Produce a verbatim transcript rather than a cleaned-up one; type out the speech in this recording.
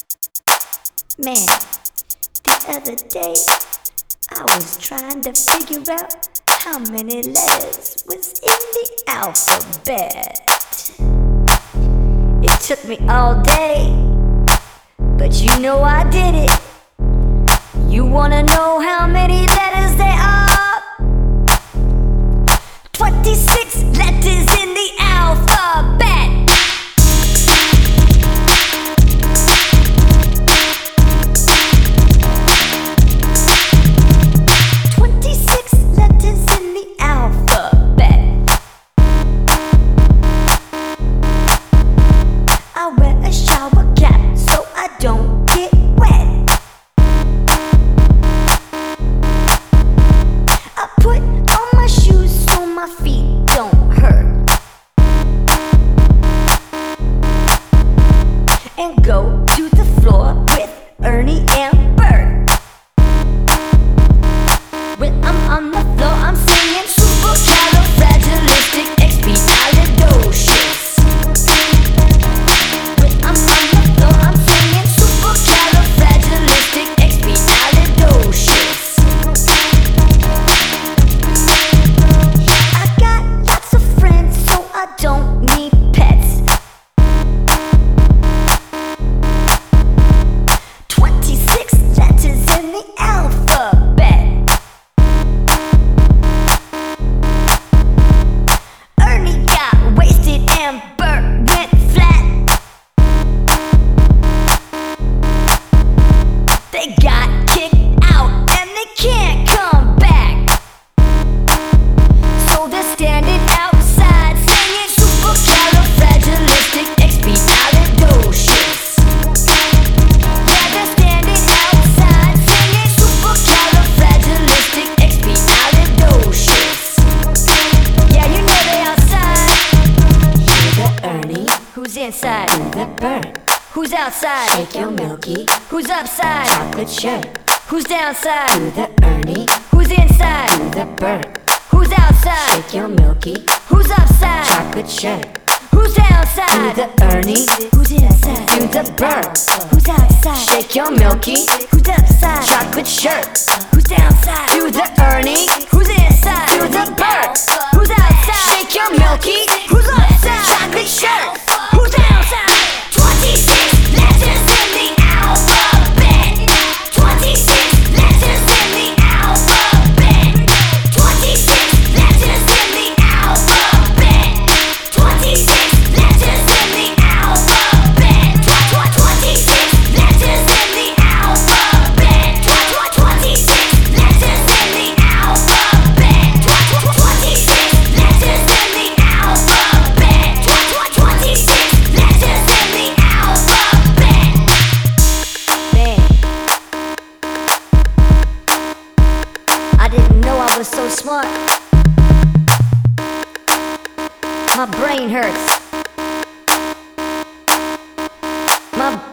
Man, the other day I was trying to figure out how many letters was in the alphabet. It took me all day, but you know I did it. You wanna know how many letters there are? twenty-six letters in the alphabet. twenty-six letters in the alphabet. I wear a shower cap so I don't get wet. I put on my shoes so my feet don't hurt, and go to the floor with Ernie and Bert. When I'm on the floor, I'm singing supercalifragilisticexpialidocious. When I'm on the floor, I'm singing supercalifragilisticexpialidocious. I got lots of friends, so I don't need pets. twenty-six letters in the alphabet. Ernie got wasted and Bert went flat. They got kicked out and they can't come back. So they're standing outside singing supercalifragilisticexpialidocious. Yeah, they're standing outside singing supercalifragilisticexpialidocious. Yeah, you know they outside. Hear the Ernie, who's inside? Do the Bert, who's outside? Shake your Milky, who's upside? Chocolate shirt, who's downside? Do the Ernie, who's inside? Do the Bert, who's outside? Shake your Milky, who's upside? Chocolate shirt, who's downside? Do the Ernie, who's inside? Do the Bert, who's outside? Shake your Milky, who's upside? Chocolate shirt, who's downside? Do the Ernie, who's inside? Do the Bert, who's outside? Shake your Milky, who's upside? Chocolate shirt, who's downside? twenty-six letters in the alphabet. twenty-six letters in the alphabet. twenty-six letters in the alphabet. twenty-six letters in the alphabet. twenty-six letters in the alphabet. twenty-six letters in the alphabet. twenty-six letters in the alphabet. twenty-six letters in the alphabet. Man, I didn't know I was so smart. My brain hurts. My